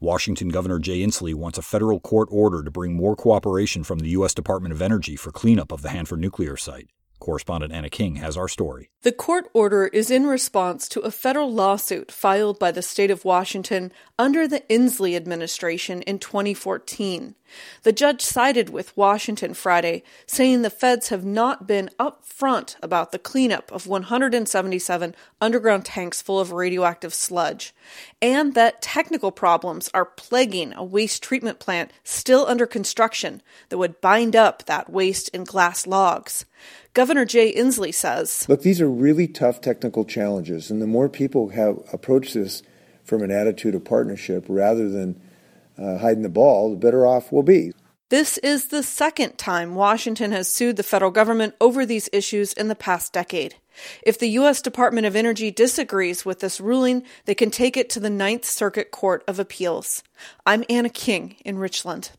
Washington Governor Jay Inslee wants a federal court order to bring more cooperation from the U.S. Department of Energy for cleanup of the Hanford nuclear site. Correspondent Anna King has our story. The court order is in response to a federal lawsuit filed by the state of Washington under the Inslee administration in 2014. The judge sided with Washington Friday, saying the feds have not been upfront about the cleanup of 177 underground tanks full of radioactive sludge, and that technical problems are plaguing a waste treatment plant still under construction that would bind up that waste in glass logs. Governor Jay Inslee says, "Look, these are really tough technical challenges, and the more people have approached this from an attitude of partnership rather than hiding the ball, the better off we'll be." This is the second time Washington has sued the federal government over these issues in the past decade. If the U.S. Department of Energy disagrees with this ruling, they can take it to the Ninth Circuit Court of Appeals. I'm Anna King in Richland.